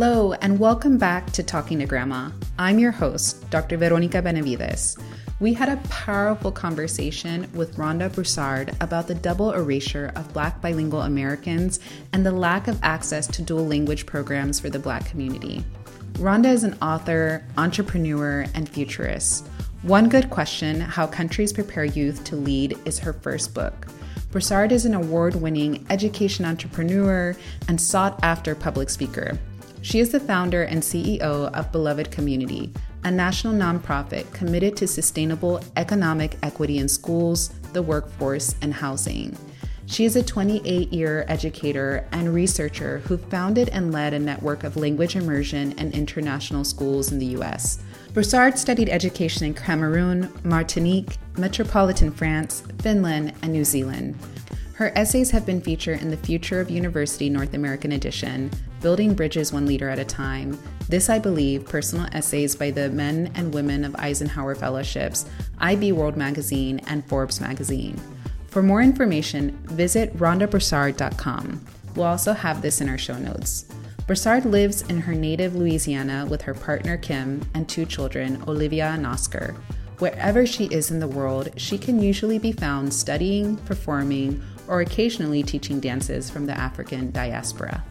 Hello, and welcome back to Talking to Grandma. I'm your host, Dr. Veronica Benavides. We had a powerful conversation with Rhonda Broussard about the double erasure of Black bilingual Americans and the lack of access to dual language programs for the Black community. Rhonda is an author, entrepreneur, and futurist. One Good Question, How Countries Prepare Youth to Lead, is her first book. Broussard is an award-winning education entrepreneur and sought-after public speaker. She is the founder and CEO of Beloved Community, a national nonprofit committed to sustainable economic equity in schools, the workforce, and housing. She is a 28-year educator and researcher who founded and led a network of language immersion and international schools in the U.S. Broussard studied education in Cameroon, Martinique, metropolitan France, Finland, and New Zealand. Her essays have been featured in the Future of University North American edition, Building Bridges One Leader at a Time, This I Believe, personal essays by the men and women of Eisenhower Fellowships, IB World Magazine, and Forbes Magazine. For more information, visit rhondabroussard.com. We'll also have this in our show notes. Broussard lives in her native Louisiana with her partner Kim and two children, Olivia and Oscar. Wherever she is in the world, she can usually be found studying, performing, or occasionally teaching dances from the African diaspora.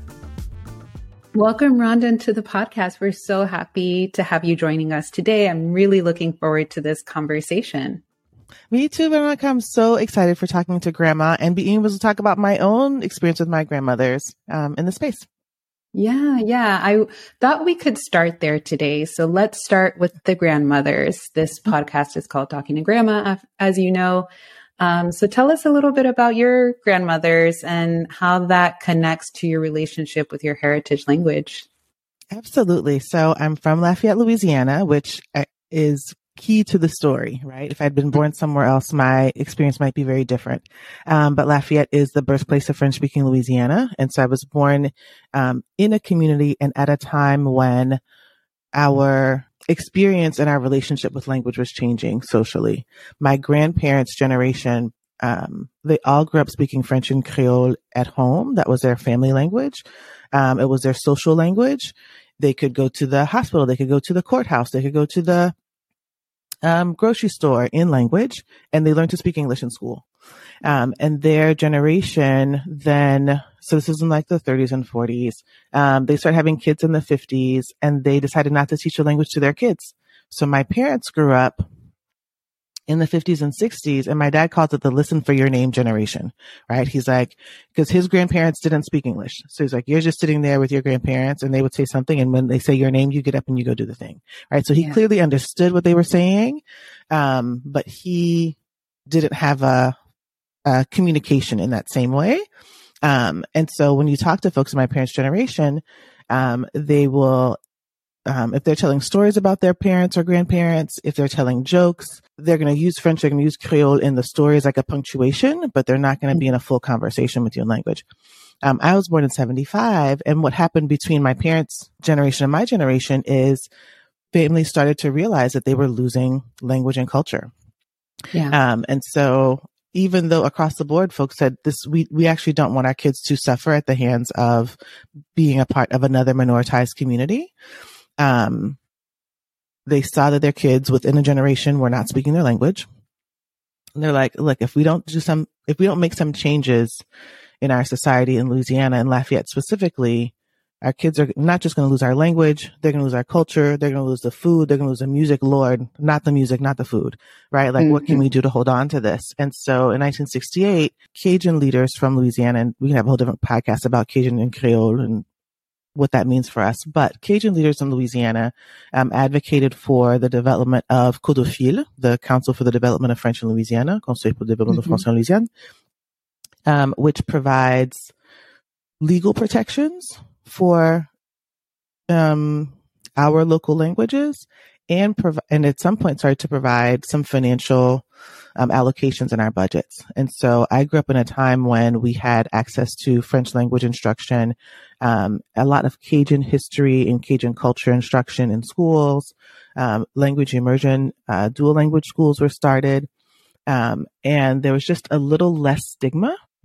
Welcome, Rhonda, to the podcast. We're so happy to have you joining us today. I'm really looking forward to this conversation. Me too, Veronica. I'm so excited for talking to Grandma and being able to talk about my own experience with my grandmothers in the space. Yeah. I thought we could start there today. So let's start with the grandmothers. This podcast is called Talking to Grandma, as you know. So tell us a little bit about your grandmothers and how that connects to your relationship with your heritage language. Absolutely. So I'm from Lafayette, Louisiana, which is key to the story, right? If I'd been born somewhere else, my experience might be very different. But Lafayette is the birthplace of French-speaking Louisiana. And so I was born in a community and at a time when our experience and our relationship with language was changing socially. My grandparents' generation, they all grew up speaking French and Creole at home. That was their family language. It was their social language. They could go to the hospital. They could go to the courthouse. They could go to the grocery store in language, and they learned to speak English in school. And their generation then, so this was in like the 30s and 40s, they started having kids in the 50s, and they decided not to teach the language to their kids. So my parents grew up in the 50s and 60s, and my dad calls it the listen for your name generation, right? He's like, because his grandparents didn't speak English. So he's like, you're just sitting there with your grandparents and they would say something. And when they say your name, you get up and you go do the thing, right? So he clearly understood what they were saying. But he didn't have a communication in that same way. And so when you talk to folks in my parents' generation, they will, if they're telling stories about their parents or grandparents, if they're telling jokes, they're going to use French, they're going to use Creole in the stories like a punctuation, but they're not going to be in a full conversation with you in language. I was born in 1975, and what happened between my parents' generation and my generation is families started to realize that they were losing language and culture. And so even though across the board folks said this, we actually don't want our kids to suffer at the hands of being a part of another minoritized community. They saw that their kids within a generation were not speaking their language. And they're like, look, if we don't make some changes in our society in Louisiana and Lafayette specifically, our kids are not just going to lose our language. They're going to lose our culture. They're going to lose the food. They're going to lose the music, Lord, not the music, not the food, right? Like, what can we do to hold on to this? And so in 1968, Cajun leaders from Louisiana, and we can have a whole different podcast about Cajun and Creole and what that means for us. But Cajun leaders in Louisiana advocated for the development of CODOFIL, the Council for the Development of French in Louisiana, Conseil pour le développement de France en Louisiane, which provides legal protections for our local languages and at some point started to provide some financial allocations in our budgets. And so I grew up in a time when we had access to French language instruction, a lot of Cajun history and Cajun culture instruction in schools, language immersion, dual language schools were started. And there was just a little less stigma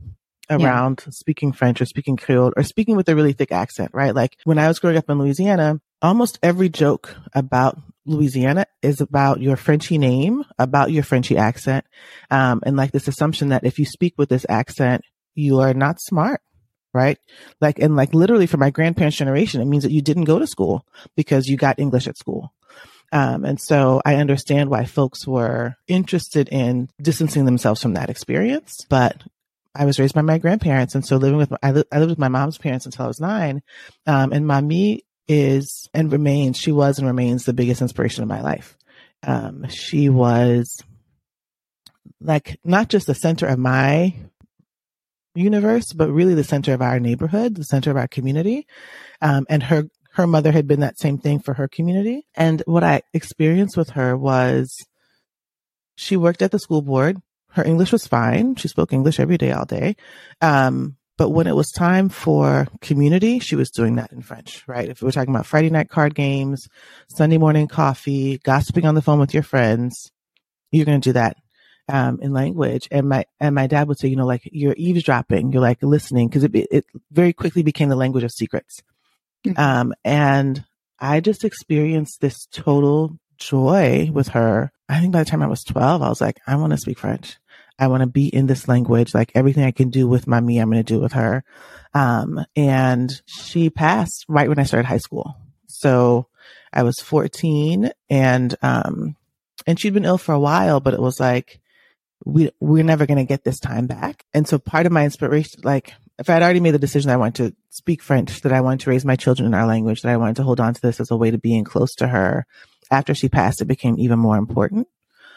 around speaking French or speaking Creole or speaking with a really thick accent, right? Like when I was growing up in Louisiana, almost every joke about Louisiana is about your Frenchy name, about your Frenchy accent. And like this assumption that if you speak with this accent, you are not smart, right? Like, and like literally for my grandparents' generation, it means that you didn't go to school because you got English at school. And so I understand why folks were interested in distancing themselves from that experience, but I was raised by my grandparents. And so I lived with my mom's parents until I was 9. And mommy she was and remains the biggest inspiration of my life. She was like not just the center of my universe, but really the center of our neighborhood, the center of our community. And her mother had been that same thing for her community. And what I experienced with her was she worked at the school board. Her English was fine. She spoke English every day, all day. But when it was time for community, she was doing that in French, right? If we were talking about Friday night card games, Sunday morning coffee, gossiping on the phone with your friends, you're going to do that in language. And my dad would say, like you're eavesdropping, you're like listening, because it very quickly became the language of secrets. Mm-hmm. And I just experienced this total joy with her. I think by the time I was 12, I was like, I want to speak French. I want to be in this language. Like everything I can do with mommy, I'm going to do with her. And she passed right when I started high school. So I was 14 and she'd been ill for a while, but it was like, we're never going to get this time back. And so part of my inspiration, like if I had already made the decision that I wanted to speak French, that I wanted to raise my children in our language, that I wanted to hold on to this as a way to being close to her, after she passed, it became even more important.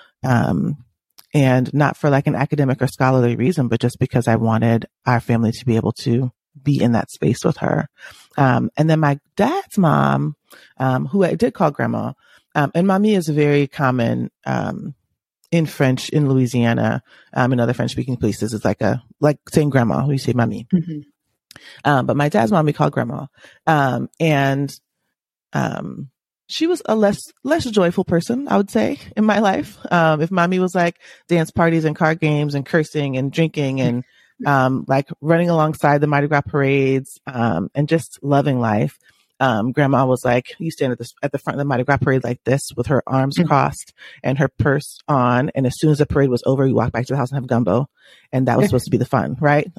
And not for like an academic or scholarly reason, but just because I wanted our family to be able to be in that space with her. And then my dad's mom, who I did call grandma, and mommy is very common, in French in Louisiana, and other French speaking places. It's like saying grandma, we say mommy. Mm-hmm. But my dad's mom, we call grandma. She was a less joyful person, I would say, in my life. If mommy was like dance parties and card games and cursing and drinking and, like running alongside the Mardi Gras parades, and just loving life. Grandma was like, you stand at the front of the Mardi Gras parade like this with her arms crossed and her purse on. And as soon as the parade was over, you walk back to the house and have gumbo. And that was supposed to be the fun, right?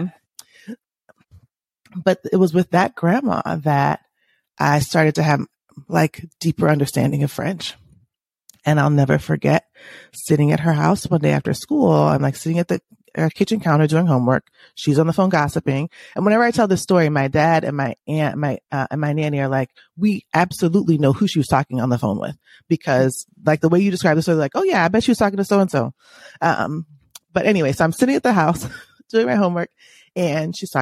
But it was with that grandma that I started to have like deeper understanding of French. And I'll never forget sitting at her house one day after school. I'm like sitting at the kitchen counter doing homework. She's on the phone gossiping. And whenever I tell this story, my dad and my aunt, and my nanny are like, we absolutely know who she was talking on the phone with, because like the way you describe the story, like, oh yeah, I bet she was talking to so-and-so. But anyway, so I'm sitting at the house doing my homework and she's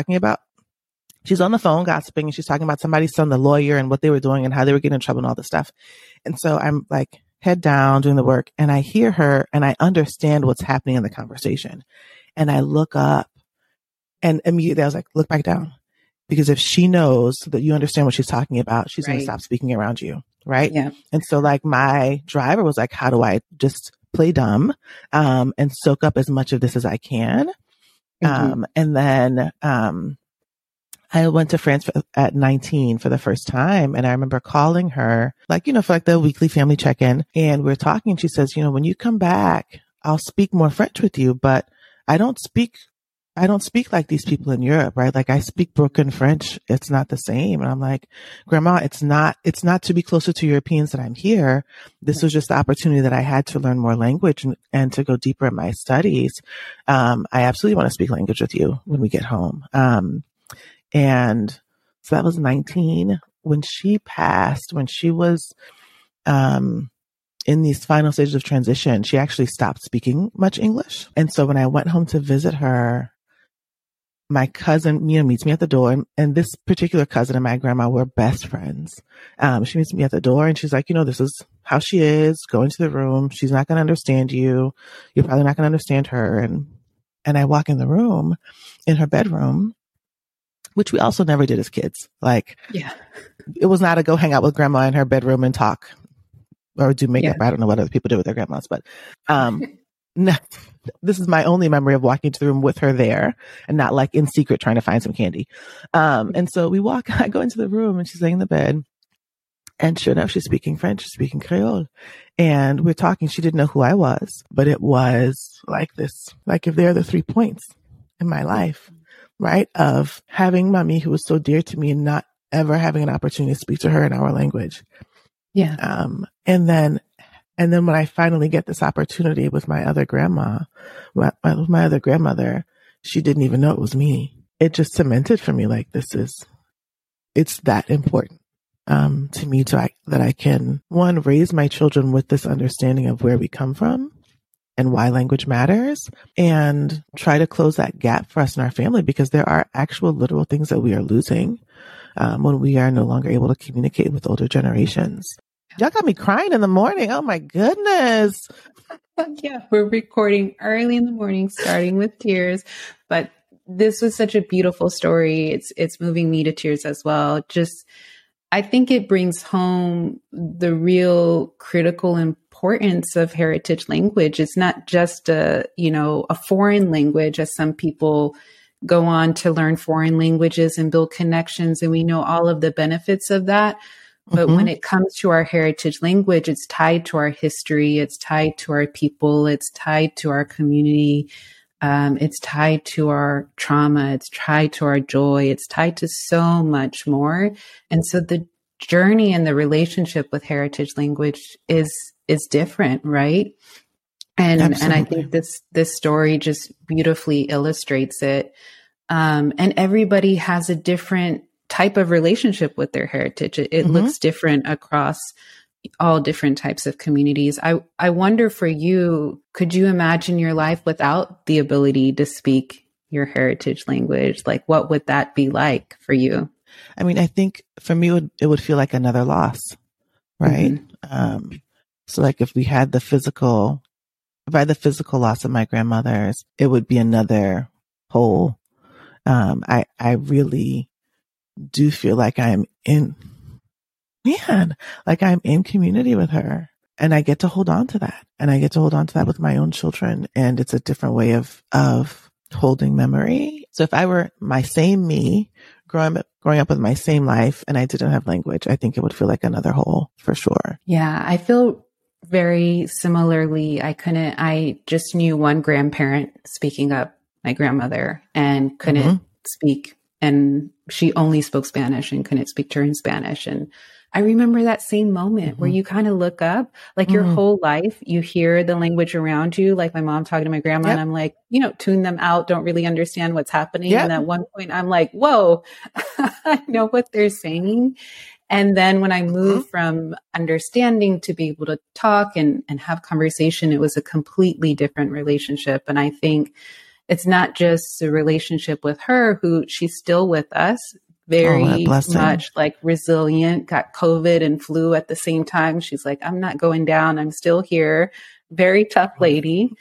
on the phone gossiping and she's talking about somebody's son, the lawyer, and what they were doing and how they were getting in trouble and all this stuff. And so I'm like head down doing the work and I hear her and I understand what's happening in the conversation. And I look up and immediately I was like, look back down, because if she knows that you understand what she's talking about, she's going to stop speaking around you. Right. Yeah. And so like my driver was like, how do I just play dumb, and soak up as much of this as I can? Mm-hmm. And then, I went to France at 19 for the first time. And I remember calling her, like, for like the weekly family check-in. And we're talking. She says, when you come back, I'll speak more French with you, but I don't speak like these people in Europe, right? Like I speak broken French. It's not the same. And I'm like, Grandma, it's not to be closer to Europeans that I'm here. This was just the opportunity that I had to learn more language and to go deeper in my studies. I absolutely want to speak language with you when we get home. And so that was 19. When she passed, when she was in these final stages of transition, she actually stopped speaking much English. And so when I went home to visit her, my cousin, meets me at the door. And this particular cousin and my grandma were best friends. She meets me at the door and she's like, this is how she is. Go into the room. She's not going to understand you. You're probably not going to understand her. And I walk in the room, in her bedroom, which we also never did as kids. Like, it was not a go hang out with grandma in her bedroom and talk or do makeup. I don't know what other people do with their grandmas, but no, this is my only memory of walking to the room with her there and not like in secret trying to find some candy. And so I go into the room and she's laying in the bed. And sure enough, she's speaking French, she's speaking Creole. And we're talking. She didn't know who I was, but it was like this, like if there are the 3 points in my life, right? Of having mommy who was so dear to me and not ever having an opportunity to speak to her in our language. Yeah. And then when I finally get this opportunity with my other grandma, my other grandmother, she didn't even know it was me. It just cemented for me, like, it's that important. To me, that I can, one, raise my children with this understanding of where we come from and why language matters, and try to close that gap for us in our family, because there are actual literal things that we are losing when we are no longer able to communicate with older generations. Y'all got me crying in the morning. Oh my goodness. Yeah, we're recording early in the morning, starting with tears, but this was such a beautiful story. It's moving me to tears as well. I think it brings home the real critical importance of heritage language. It's not just a foreign language, as some people go on to learn foreign languages and build connections. And we know all of the benefits of that. But when it comes to our heritage language, it's tied to our history. It's tied to our people. It's tied to our community. It's tied to our trauma. It's tied to our joy. It's tied to so much more. And so the journey and the relationship with heritage language is different, right? And I think this story just beautifully illustrates it. And everybody has a different type of relationship with their heritage. It looks different across all different types of communities. I wonder for you, could you imagine your life without the ability to speak your heritage language? Like, what would that be like for you? I mean, I think for me, it would feel like another loss, right? So like if I had the physical loss of my grandmother's, it would be another hole. I really do feel like I'm in community with her, and I get to hold on to that, and I get to hold on to that with my own children. And it's a different way of holding memory. So if I were my same me growing up with my same life and I didn't have language, I think it would feel like another hole for sure. Yeah, I feel very similarly. I just knew one grandparent speaking up, my grandmother, and couldn't speak, and she only spoke Spanish and couldn't speak to her in Spanish. And I remember that same moment where you kind of look up, like your whole life, you hear the language around you, like my mom talking to my grandma, and I'm like, tune them out, don't really understand what's happening. And at one point I'm like, whoa, I know what they're saying. And then when I moved from understanding to be able to talk and have conversation, it was a completely different relationship. And I think it's not just a relationship with her, who she's still with us, very much like resilient, got COVID and flu at the same time. She's like, I'm not going down. I'm still here. Very tough lady,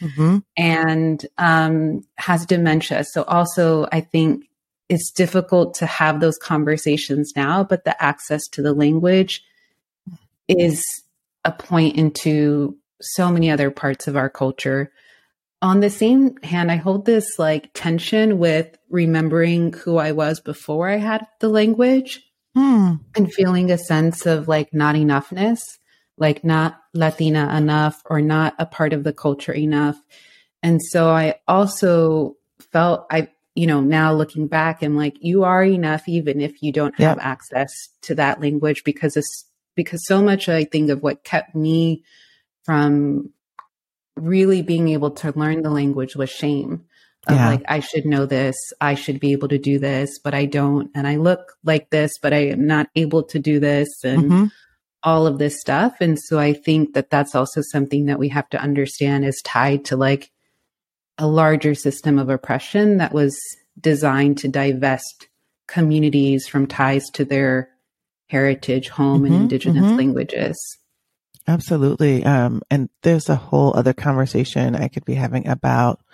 and has dementia. So also I think it's difficult to have those conversations now, but the access to the language is a point into so many other parts of our culture. On the same hand, I hold this like tension with remembering who I was before I had the language and feeling a sense of like not enoughness, like not Latina enough or not a part of the culture enough. And so I also felt now looking back, I'm like, you are enough, even if you don't have access to that language, because so much I think of what kept me from really being able to learn the language was shame of like, I should know this, I should be able to do this, but I don't. And I look like this, but I am not able to do this, and all of this stuff. And so I think that that's also something that we have to understand is tied to like a larger system of oppression that was designed to divest communities from ties to their heritage, home, and indigenous languages. Absolutely. And there's a whole other conversation I could be having about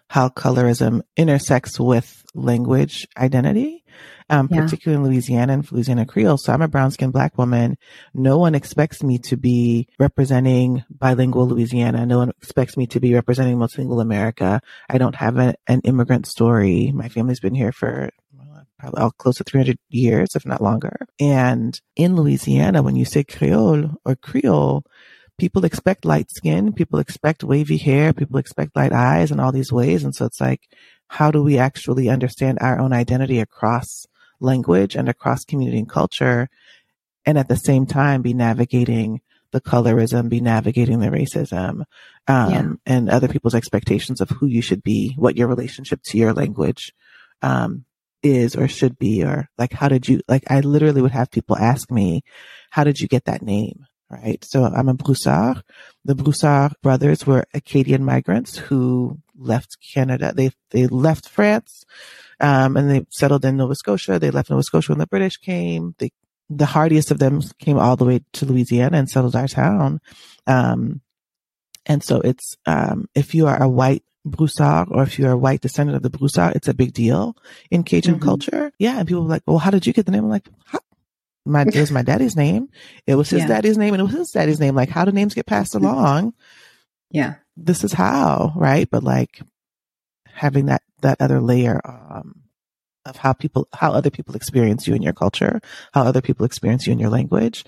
how colorism intersects with language identity, particularly in Louisiana and Louisiana Creole. So I'm a brown-skinned Black woman. No one expects me to be representing bilingual Louisiana. No one expects me to be representing multilingual America. I don't have an immigrant story. My family's been here for probably close to 300 years, if not longer. And in Louisiana, when you say Creole or Creole, people expect light skin, people expect wavy hair, people expect light eyes and all these ways. And so it's like, how do we actually understand our own identity across language and across community and culture, and at the same time be navigating the colorism, be navigating the racism, and other people's expectations of who you should be, what your relationship to your language is or should be, or like, how did you, like, I literally would have people ask me, how did you get that name? Right. So I'm a Broussard. The Broussard brothers were Acadian migrants who left Canada. They left France, and they settled in Nova Scotia. They left Nova Scotia when the British came. The hardiest of them came all the way to Louisiana and settled our town. And so it's, if you are a white Broussard, or if you're a white descendant of the Broussard, it's a big deal in Cajun culture. Yeah. And people were like, well, how did you get the name? I'm like, it was my daddy's name. It was his daddy's name, and it was his daddy's name. Like, how do names get passed along? Yeah. This is how, right? But like having that other layer, of how other people experience you in your culture, how other people experience you in your language,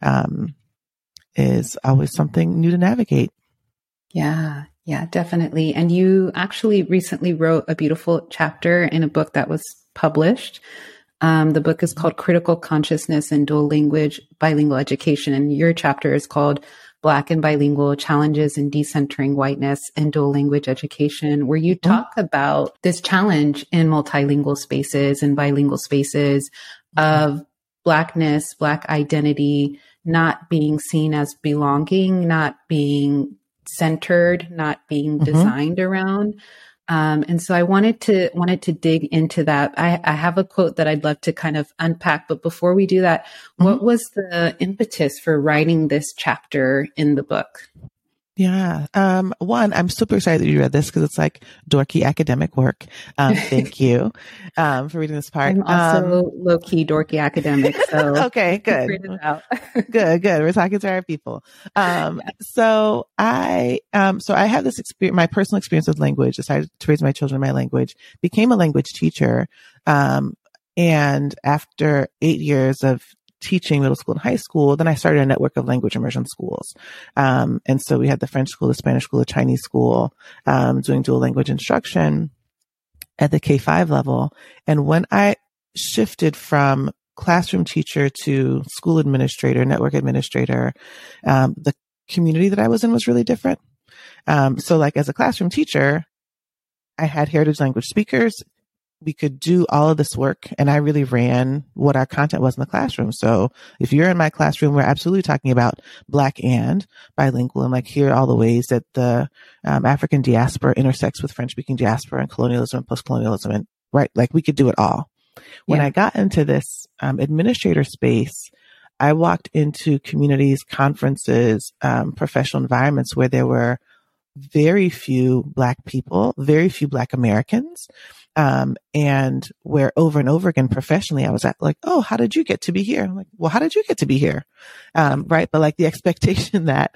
is always something new to navigate. Yeah. Yeah, definitely. And you actually recently wrote a beautiful chapter in a book that was published. The book is called Critical Consciousness and Dual Language Bilingual Education. And your chapter is called Black and Bilingual Challenges in Decentering Whiteness and Dual Language Education, where you talk about this challenge in multilingual spaces and bilingual spaces of Blackness, Black identity, not being seen as belonging, not being centered, not being designed around. And so I wanted to dig into that. I have a quote that I'd love to kind of unpack, but before we do that, what was the impetus for writing this chapter in the book? Yeah. One, I'm super excited that you read this because it's like dorky academic work. Thank you, for reading this part. I'm also low-key dorky academic. So okay, good. Good. We're talking to our people. So I had this experience, my personal experience with language, decided to raise my children in my language, became a language teacher. And after 8 years of teaching middle school and high school, then I started a network of language immersion schools. And so we had the French school, the Spanish school, the Chinese school, doing dual language instruction at the K-5 level. And when I shifted from classroom teacher to school administrator, network administrator, the community that I was in was really different. So like as a classroom teacher, I had heritage language speakers. We could do all of this work, and I really ran what our content was in the classroom. So if you're in my classroom, we're absolutely talking about Black and bilingual, and like here are all the ways that the African diaspora intersects with French-speaking diaspora and colonialism and post-colonialism, and right, like we could do it all. When I got into this administrator space, I walked into communities, conferences, professional environments where there were very few Black people, very few Black Americans. And where over and over again professionally, I was like, oh, how did you get to be here? I'm like, well, how did you get to be here? Right. But like the expectation that,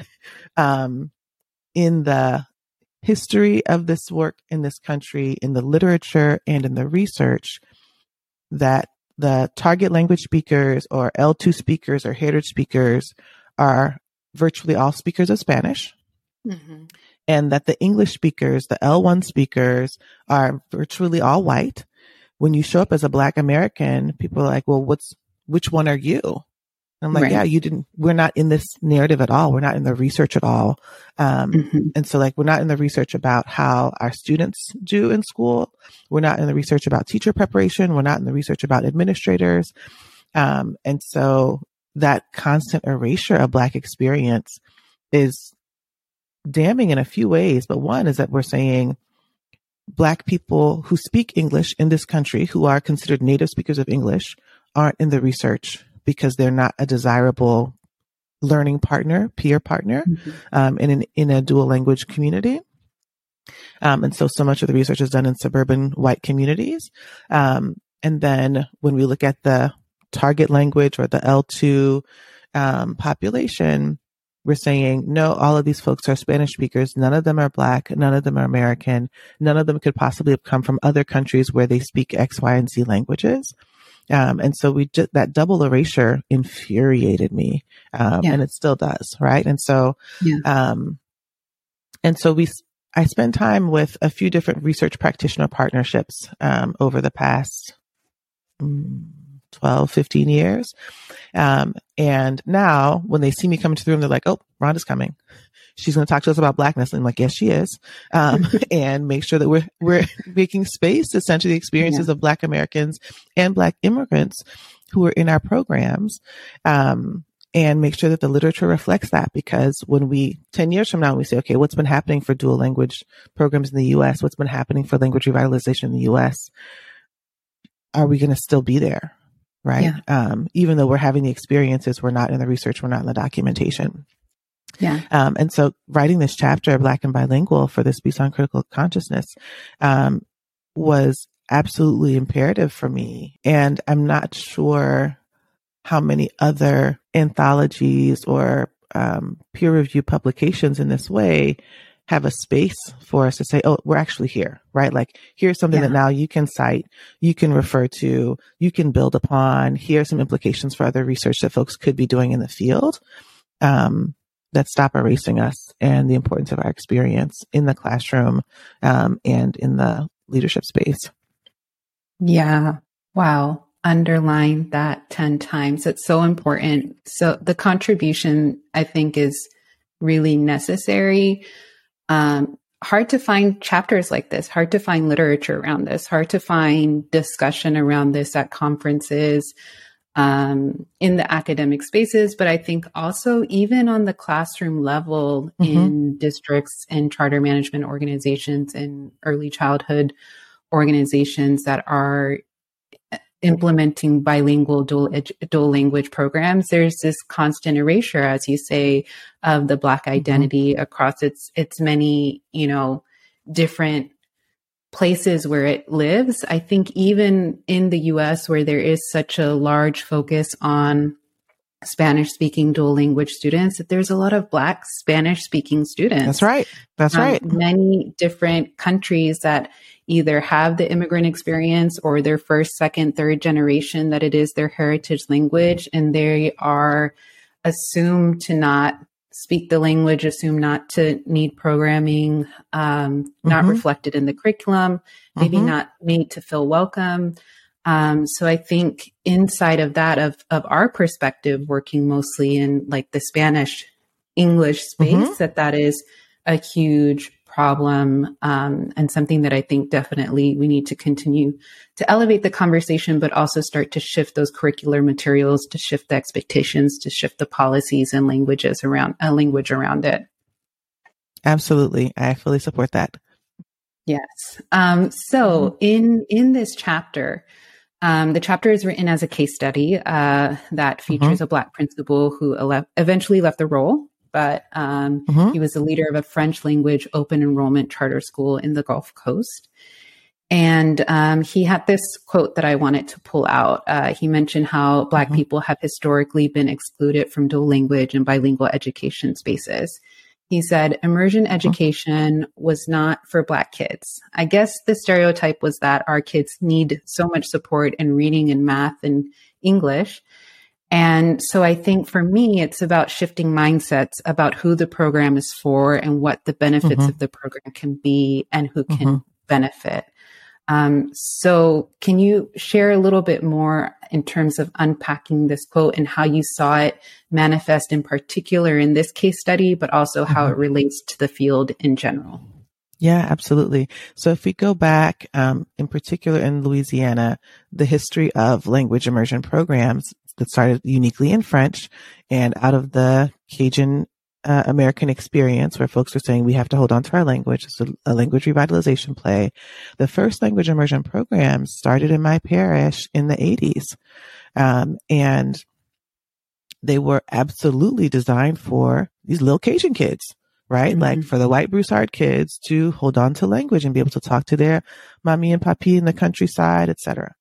in the history of this work in this country, in the literature and in the research, that the target language speakers or L2 speakers or heritage speakers are virtually all speakers of Spanish. Mm-hmm. And that the English speakers, the L1 speakers, are virtually all white. When you show up as a Black American, people are like, well, which one are you? And I'm like, yeah, we're not in this narrative at all. We're not in the research at all. And so like, we're not in the research about how our students do in school. We're not in the research about teacher preparation. We're not in the research about administrators. And so that constant erasure of Black experience is damning in a few ways, but one is that we're saying Black people who speak English in this country, who are considered native speakers of English, aren't in the research because they're not a desirable learning partner, peer partner, in a dual language community. And so much of the research is done in suburban white communities. And then when we look at the target language or the L2 population, we're saying, no, all of these folks are Spanish speakers. None of them are Black. None of them are American. None of them could possibly have come from other countries where they speak X, Y, and Z languages. And so that double erasure infuriated me. And it still does. Right. And so, I spend time with a few different research practitioner partnerships, over the past 12, 15 years. And now when they see me come into the room, they're like, oh, Rhonda's coming. She's going to talk to us about Blackness. And I'm like, yes, she is. And make sure that we're making space to center the experiences of Black Americans and Black immigrants who are in our programs. And make sure that the literature reflects that, because when 10 years from now, we say, okay, what's been happening for dual language programs in the U.S.? What's been happening for language revitalization in the U.S.? Are we going to still be there? Right. Yeah. Even though we're having the experiences, we're not in the research, we're not in the documentation. Yeah. And so writing this chapter, Black and Bilingual, for this piece on critical consciousness, was absolutely imperative for me. And I'm not sure how many other anthologies or peer-reviewed publications in this way have a space for us to say, oh, we're actually here, right? Like, here's something that now you can cite, you can refer to, you can build upon. Here are some implications for other research that folks could be doing in the field, that stop erasing us and the importance of our experience in the classroom, and in the leadership space. Yeah. Wow. Underline that 10 times. It's so important. So the contribution, I think, is really necessary. Hard to find chapters like this, hard to find literature around this, hard to find discussion around this at conferences, in the academic spaces. But I think also even on the classroom level, in districts and charter management organizations and early childhood organizations that are implementing bilingual dual language programs, there's this constant erasure, as you say, of the Black identity across its many, different places where it lives. I think even in the US, where there is such a large focus on Spanish speaking dual language students, that there's a lot of Black Spanish speaking students. That's right. That's right. Many different countries that either have the immigrant experience or their first, second, third generation that it is their heritage language, and they are assumed to not speak the language, assumed not to need programming, not reflected in the curriculum, maybe not made to feel welcome. So I think inside of that, of our perspective, working mostly in like the Spanish English space, that is a huge problem, and something that I think definitely we need to continue to elevate the conversation, but also start to shift those curricular materials, to shift the expectations, to shift the policies and language around it. Absolutely. I fully support that. Yes. So in this chapter, the chapter is written as a case study that features a Black principal who eventually left the role, but he was the leader of a French language open enrollment charter school in the Gulf Coast. And he had this quote that I wanted to pull out. He mentioned how Black people have historically been excluded from dual language and bilingual education spaces. He said, immersion education was not for Black kids. I guess the stereotype was that our kids need so much support in reading and math and English. And so I think for me, it's about shifting mindsets about who the program is for and what the benefits of the program can be and who can benefit. So can you share a little bit more in terms of unpacking this quote and how you saw it manifest in particular in this case study, but also how it relates to the field in general? Yeah, absolutely. So if we go back, in particular in Louisiana, the history of language immersion programs that started uniquely in French and out of the Cajun American experience, where folks are saying we have to hold on to our language. It's a language revitalization play. The first language immersion programs started in my parish in the 80s. And they were absolutely designed for these little Cajun kids, right? Like for the white Broussard kids to hold on to language and be able to talk to their mommy and papi in the countryside, etc.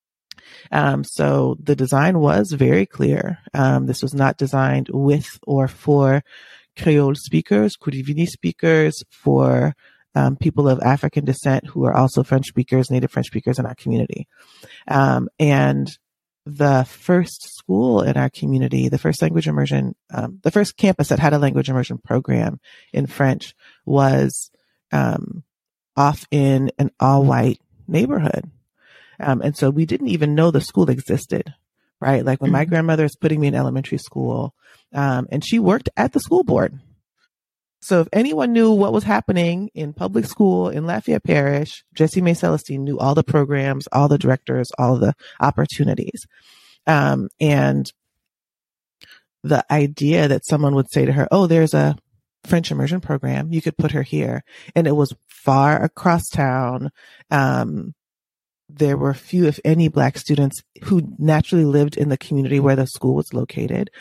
So the design was very clear. This was not designed with or for Creole speakers, Kurivini speakers, for people of African descent who are also French speakers, native French speakers in our community. And the first school in our community, the first language immersion, the first campus that had a language immersion program in French was off in an all-white neighborhood. And so we didn't even know the school existed, right? Like when my grandmother is putting me in elementary school, and she worked at the school board. So if anyone knew what was happening in public school in Lafayette Parish, Jessie Mae Celestine knew all the programs, all the directors, all the opportunities. And the idea that someone would say to her, oh, there's a French immersion program, you could put her here. And it was far across town. There were few, if any, Black students who naturally lived in the community where the school was located.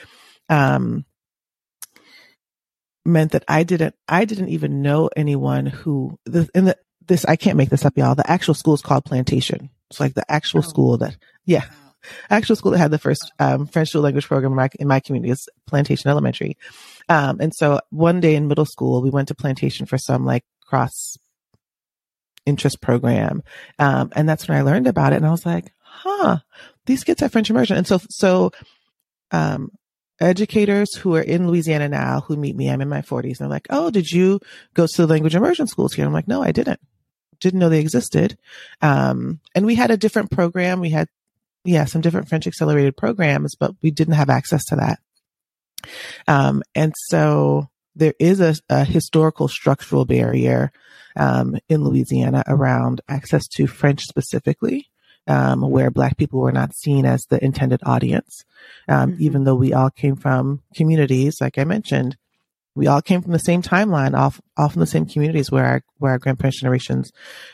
Meant that I didn't even know anyone who, I can't make this up, y'all. The actual school is called Plantation. It's like the actual school that had the first French dual language program in my community is Plantation Elementary. And so one day in middle school, we went to Plantation for some like cross interest program. And that's when I learned about it. And I was like, these kids have French immersion. And so educators who are in Louisiana now who meet me, I'm in my 40s, and they're like, oh, did you go to the language immersion schools here? I'm like, no, I didn't know they existed. And we had a different program. We had, some different French accelerated programs, but we didn't have access to that. And so there is a historical structural barrier in Louisiana around access to French specifically, where Black people were not seen as the intended audience. Even though we all came from communities, like I mentioned, we all came from the same timeline, all from the same communities where our grandparents' generations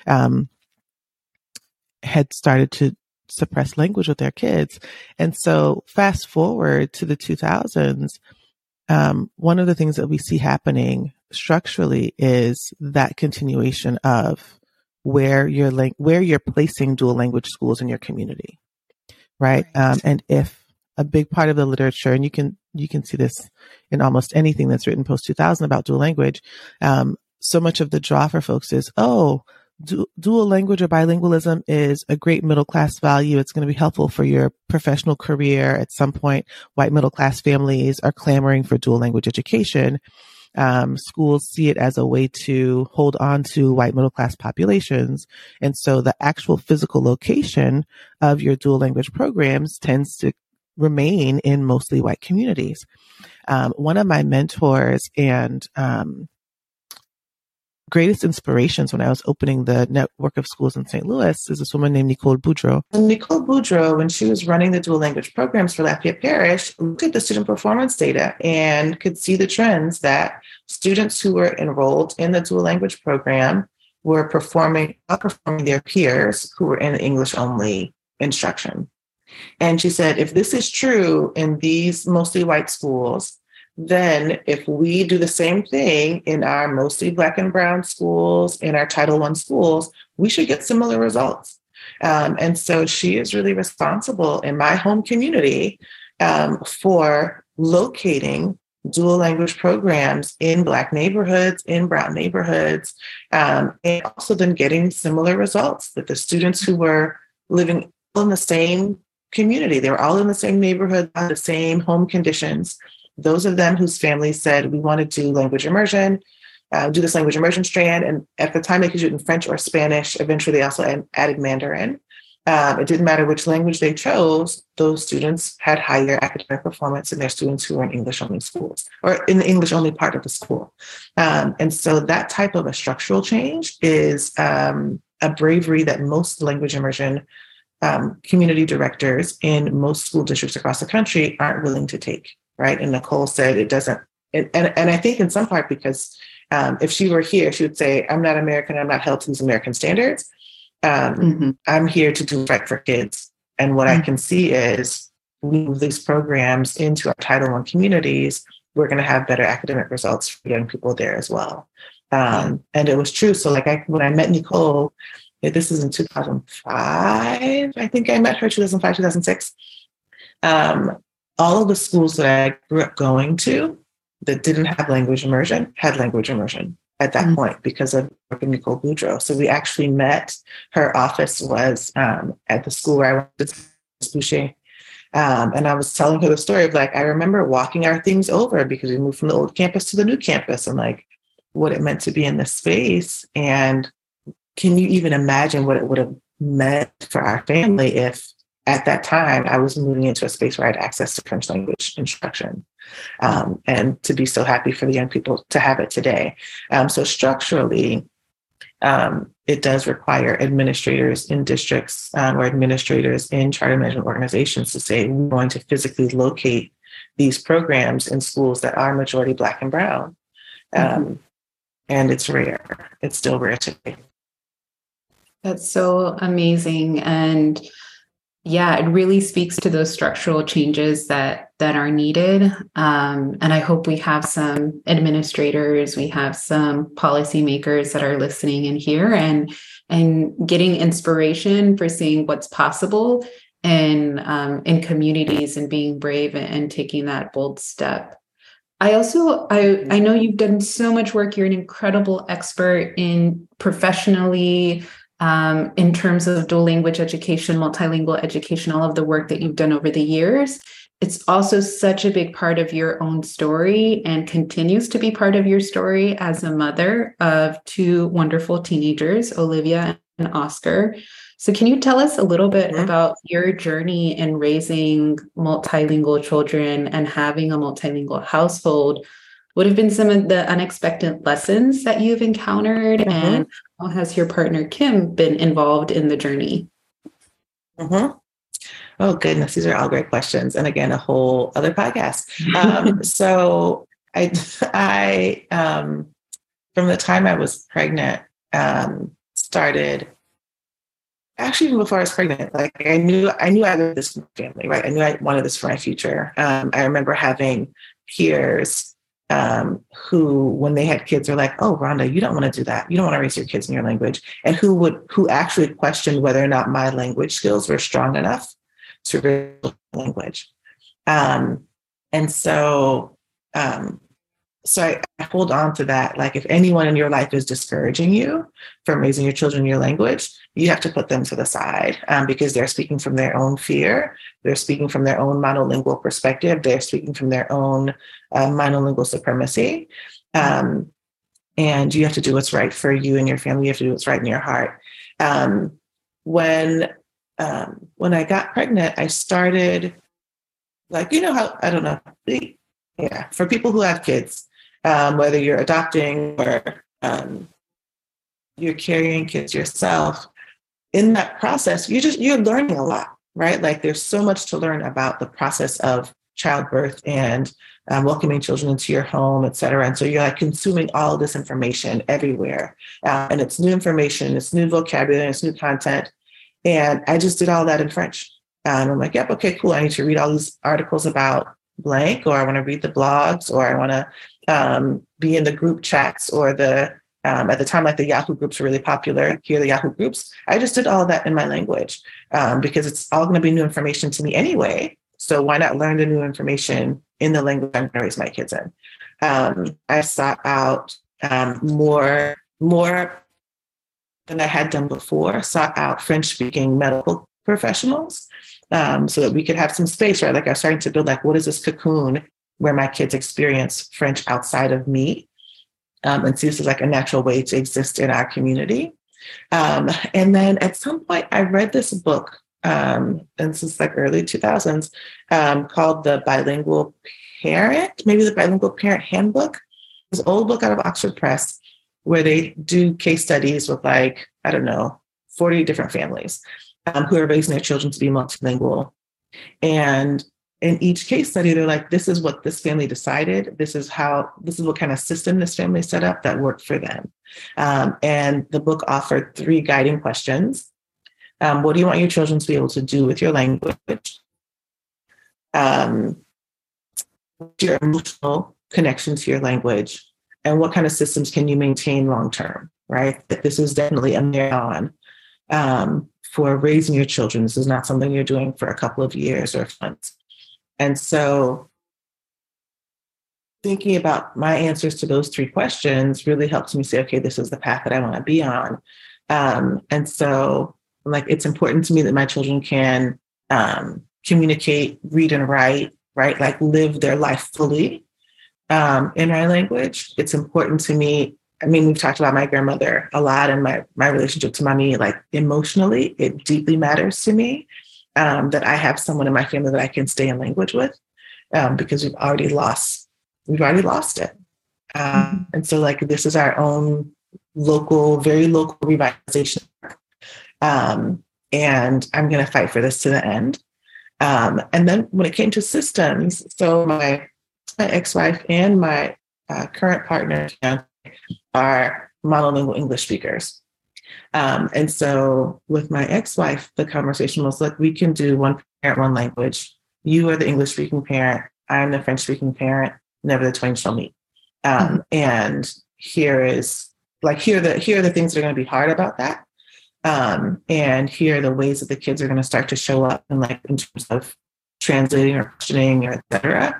had started to suppress language with their kids. And so fast forward to the 2000s, one of the things that we see happening structurally is that continuation of where you're placing dual language schools in your community, right? And if a big part of the literature, and you can see this in almost anything that's written post 2000 about dual language, so much of the draw for folks is, dual language or bilingualism is a great middle class value. It's going to be helpful for your professional career. At some point, white middle class families are clamoring for dual language education. Schools see it as a way to hold on to white middle class populations. And so the actual physical location of your dual language programs tends to remain in mostly white communities. One of my mentors and greatest inspirations when I was opening the network of schools in St. Louis is this woman named Nicole Boudreau. And Nicole Boudreau, when she was running the dual language programs for Lafayette Parish, looked at the student performance data and could see the trends that students who were enrolled in the dual language program were outperforming their peers who were in English-only instruction. And she said, if this is true in these mostly white schools, then if we do the same thing in our mostly Black and brown schools, in our Title I schools, we should get similar results. And so she is really responsible in my home community for locating dual language programs in Black neighborhoods, in brown neighborhoods, and also then getting similar results that the students who were living in the same community, they were all in the same neighborhood, the same home conditions. Those of them whose families said, we want to do language immersion, do this language immersion strand. And at the time, they could do it in French or Spanish. Eventually, they also added Mandarin. It didn't matter which language they chose. Those students had higher academic performance than their students who were in English-only schools or in the English-only part of the school. And so that type of a structural change is a bravery that most language immersion community directors in most school districts across the country aren't willing to take. Right. And Nicole said it doesn't. And I think in some part because if she were here, she would say, I'm not American. I'm not held to these American standards. I'm here to do right for kids. And what I can see is we move these programs into our Title I communities. we're going to have better academic results for young people there as well. And it was true. So like when I met Nicole, this is in 2005, I think I met her 2005, 2006. All of the schools that I grew up going to that didn't have language immersion had language immersion at that point because of Nicole Boudreau. So we actually met. Her office was at the school where I went to Boucher. And I was telling her the story of like, I remember walking our things over because we moved from the old campus to the new campus and like what it meant to be in this space. And can you even imagine what it would have meant for our family if at that time I was moving into a space where I had access to French language instruction, and to be so happy for the young people to have it today. So structurally, it does require administrators in districts or administrators in charter management organizations to say, we're going to physically locate these programs in schools that are majority Black and Brown. And it's rare. It's still rare today. That's so amazing. And yeah, it really speaks to those structural changes that are needed. And I hope we have some administrators, we have some policymakers that are listening in here and getting inspiration for seeing what's possible in communities and being brave and taking that bold step. I know you've done so much work. You're an incredible expert in professionally, in terms of dual language education, multilingual education, all of the work that you've done over the years. It's also such a big part of your own story and continues to be part of your story as a mother of two wonderful teenagers, Olivia and Oscar. So can you tell us a little bit about your journey in raising multilingual children and having a multilingual household? What have been some of the unexpected lessons that you've encountered? And how has your partner, Kim, been involved in the journey? Oh, goodness. These are all great questions. And again, a whole other podcast. So I from the time I was pregnant, started actually even before I was pregnant, like I knew I wanted this for my family, right? I knew I wanted this for my future. I remember having peers who, when they had kids, are like, "Oh, Rhonda, you don't want to do that. You don't want to raise your kids in your language," and who actually questioned whether or not my language skills were strong enough to raise language. And so I hold on to that. Like, if anyone in your life is discouraging you from raising your children in your language, you have to put them to the side, because they're speaking from their own fear. They're speaking from their own monolingual perspective. They're speaking from their own monolingual supremacy. And you have to do what's right for you and your family. You have to do what's right in your heart. When I got pregnant, I started, like, how, I don't know. Yeah. For people who have kids, whether you're adopting or you're carrying kids yourself, in that process, you're learning a lot, right? Like, there's so much to learn about the process of childbirth and welcoming children into your home, et cetera. And so you're like consuming all this information everywhere. And it's new information, it's new vocabulary, it's new content. And I just did all that in French. I'm like, yep, okay, cool. I need to read all these articles about blank, or I want to read the blogs, or I want to be in the group chats, or at the time, like the Yahoo groups were really popular. Here, the Yahoo groups. I just did all of that in my language because it's all going to be new information to me anyway. So why not learn the new information in the language I'm going to raise my kids in? I sought out more than I had done before, sought out French-speaking medical professionals so that we could have some space, right? Like, I was starting to build, like, what is this cocoon where my kids experience French outside of me? And see this is like a natural way to exist in our community. And then at some point I read this book, and this is like early 2000s, called The Bilingual Parent, maybe The Bilingual Parent Handbook. It's an old book out of Oxford Press where they do case studies with, like, I don't know, 40 different families who are raising their children to be multilingual. And in each case study, they're like, this is what this family decided. This is what kind of system this family set up that worked for them. And the book offered 3 guiding questions. What do you want your children to be able to do with your language? What's your emotional connection to your language, and what kind of systems can you maintain long term, right? That this is definitely a marathon for raising your children. This is not something you're doing for a couple of years or months. And so thinking about my answers to those three questions really helps me say, okay, this is the path that I want to be on. And so like, it's important to me that my children can communicate, read and write, right? Like live their life fully in my language. It's important to me. I mean, we've talked about my grandmother a lot and my relationship to mommy, like emotionally, it deeply matters to me that I have someone in my family that I can stay in language with because we've already lost it. And so like, this is our own very local revitalization. And I'm going to fight for this to the end. And then when it came to systems, so my ex-wife and my current partner are monolingual English speakers. And so with my ex-wife, the conversation was like, we can do one parent, one language. You are the English speaking parent. I'm the French speaking parent. Never the twain shall meet. And here are the things that are going to be hard about that. And here are the ways that the kids are going to start to show up in terms of translating or questioning, or et cetera.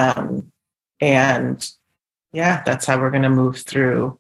And yeah, that's how we're going to move through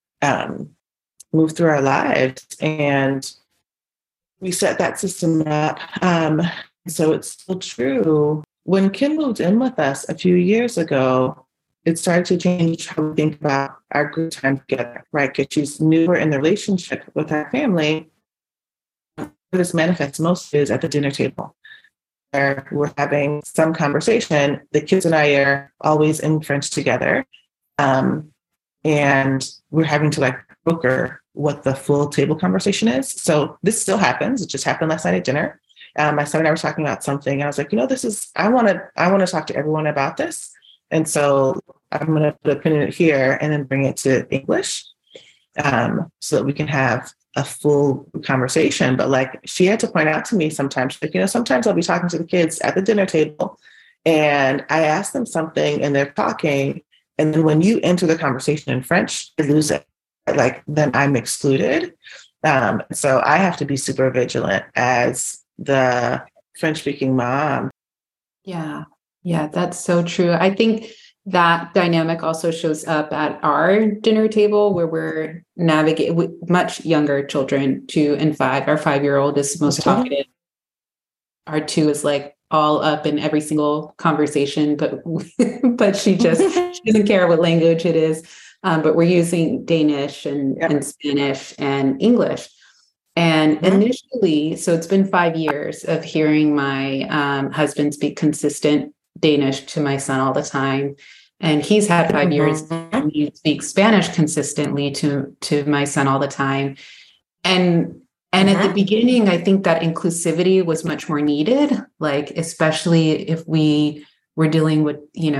our lives. And we set that system up. So it's still true. When Kim moved in with us a few years ago, it started to change how we think about our good time together, right? Because she's newer in the relationship with our family. This manifests most is at the dinner table, where we're having some conversation. The kids and I are always in French together. And we're having to broker what the full table conversation is. So this still happens. It just happened last night at dinner. My son and I were talking about something. And I was like, I want to talk to everyone about this. And so I'm going to put a pin in it here and then bring it to English so that we can have a full conversation. But she had to point out to me sometimes, sometimes I'll be talking to the kids at the dinner table and I ask them something and they're talking. And then when you enter the conversation in French, they lose it. Then I'm excluded. So I have to be super vigilant as the French-speaking mom. Yeah, that's so true. I think that dynamic also shows up at our dinner table where we're navigating much younger children, 2 and 5. Our 5-year-old is most talkative. Our 2 is all up in every single conversation, but she doesn't care what language it is. But we're using Danish and Spanish and English. And initially, so it's been 5 years of hearing my husband speak consistent Danish to my son all the time. And he's had 5 years and he speaks Spanish consistently to my son all the time. And at the beginning, I think that inclusivity was much more needed, especially if we were dealing with,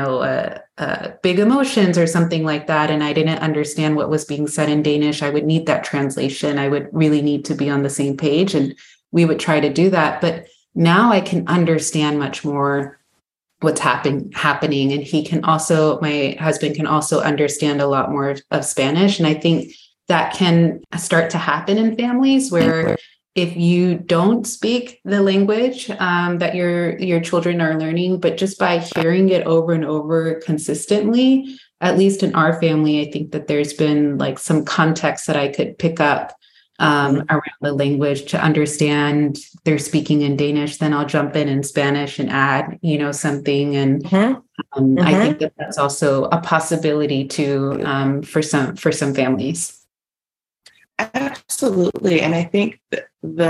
big emotions or something like that. And I didn't understand what was being said in Danish. I would need that translation. I would really need to be on the same page. And we would try to do that. But now I can understand much more what's happening. And my husband can also understand a lot more of Spanish. And I think that can start to happen in families where if you don't speak the language that your children are learning, but just by hearing it over and over consistently, at least in our family, I think that there's been some context that I could pick up around the language to understand they're speaking in Danish. Then I'll jump in Spanish and add, something. And I think that that's also a possibility to for some families. Absolutely. And I think that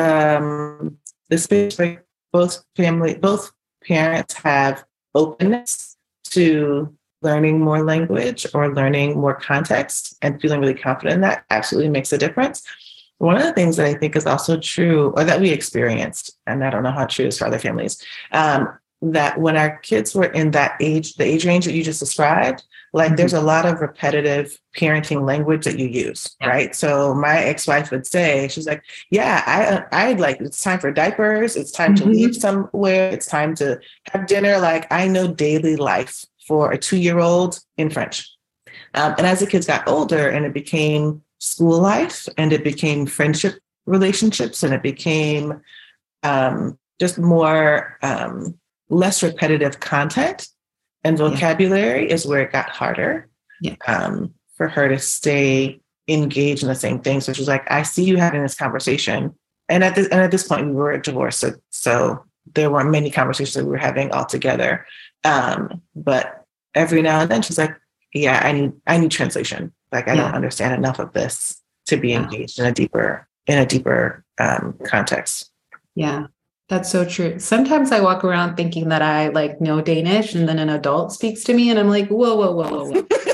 the space where both parents have openness to learning more language or learning more context and feeling really confident in that absolutely makes a difference. One of the things that I think is also true, or that we experienced, and I don't know how true it is for other families, that when our kids were in the age range that you just described, there's a lot of repetitive parenting language that you use, right? So my ex-wife would say, she's like, I it's time for diapers. It's time to leave somewhere. It's time to have dinner. I know daily life for a 2-year-old in French. And as the kids got older and it became school life and it became friendship relationships and it became just more, less repetitive content and vocabulary is where it got harder for her to stay engaged in the same things, which was like, I see you having this conversation. And at this point we were divorced. So there weren't many conversations that we were having all together. But every now and then she's like, yeah, I need translation. Like, I don't understand enough of this to be engaged in a deeper context. Yeah, that's so true. Sometimes I walk around thinking that I like know Danish, and then an adult speaks to me and I'm like, whoa.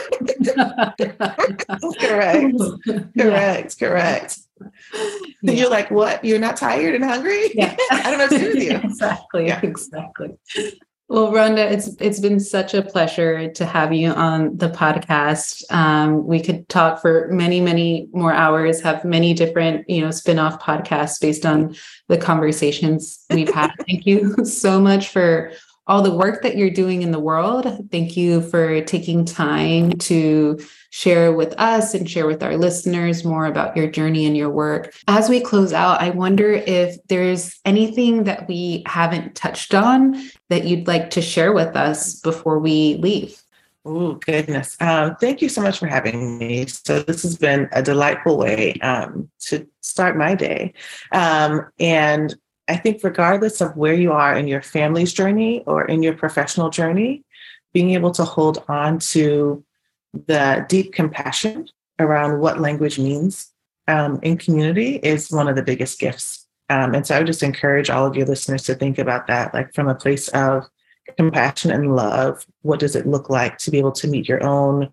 Correct. And you're like, what? You're not tired and hungry? Yeah. I don't know what to do with you. Exactly. Well, Rhonda, it's been such a pleasure to have you on the podcast. We could talk for many, many more hours, have many different, spin-off podcasts based on the conversations we've had. Thank you so much for all the work that you're doing in the world. Thank you for taking time to share with us and share with our listeners more about your journey and your work. As we close out, I wonder if there's anything that we haven't touched on that you'd like to share with us before we leave. Oh, goodness. Thank you so much for having me. So this has been a delightful way to start my day. And I think regardless of where you are in your family's journey or in your professional journey, being able to hold on to the deep compassion around what language means in community is one of the biggest gifts. And so I would just encourage all of your listeners to think about that, like from a place of compassion and love. What does it look like to be able to meet your own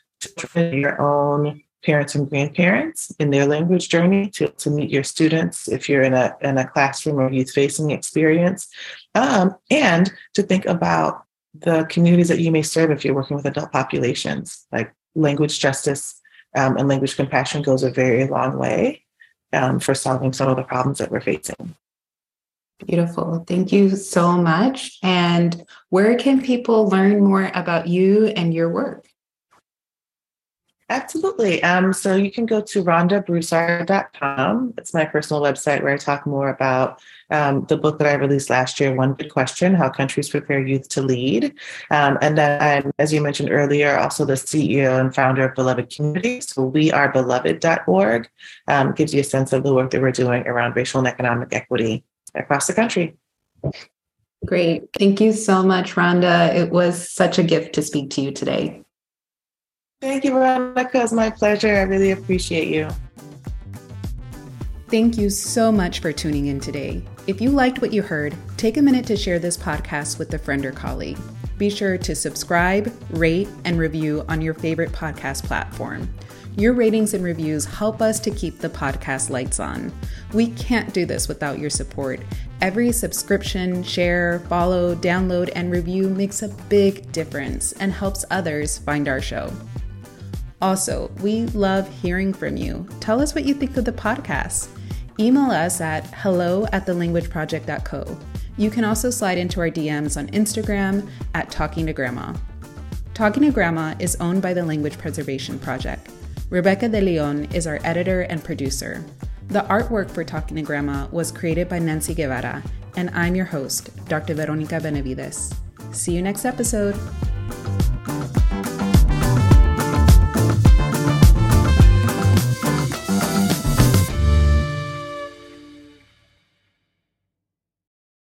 parents and grandparents in their language journey, to meet your students if you're in a classroom or youth-facing experience, and to think about the communities that you may serve if you're working with adult populations. Like language justice and language compassion goes a very long way for solving some of the problems that we're facing. Beautiful. Thank you so much. And where can people learn more about you and your work? Absolutely. So you can go to rhondabroussard.com. It's my personal website where I talk more about the book that I released last year, One Good Question, How Countries Prepare Youth to Lead. And then I'm, as you mentioned earlier, also the CEO and founder of Beloved Community. So wearebeloved.org gives you a sense of the work that we're doing around racial and economic equity across the country. Great. Thank you so much, Rhonda. It was such a gift to speak to you today. Thank you, Veronica. It's my pleasure. I really appreciate you. Thank you so much for tuning in today. If you liked what you heard, take a minute to share this podcast with a friend or colleague. Be sure to subscribe, rate, and review on your favorite podcast platform. Your ratings and reviews help us to keep the podcast lights on. We can't do this without your support. Every subscription, share, follow, download, and review makes a big difference and helps others find our show. Also, we love hearing from you. Tell us what you think of the podcast. Email us at hello@thelanguageproject.co. You can also slide into our DMs on Instagram at Talking to Grandma. Talking to Grandma is owned by the Language Preservation Project. Rebecca De Leon is our editor and producer. The artwork for Talking to Grandma was created by Nancy Guevara, and I'm your host, Dr. Veronica Benavides. See you next episode.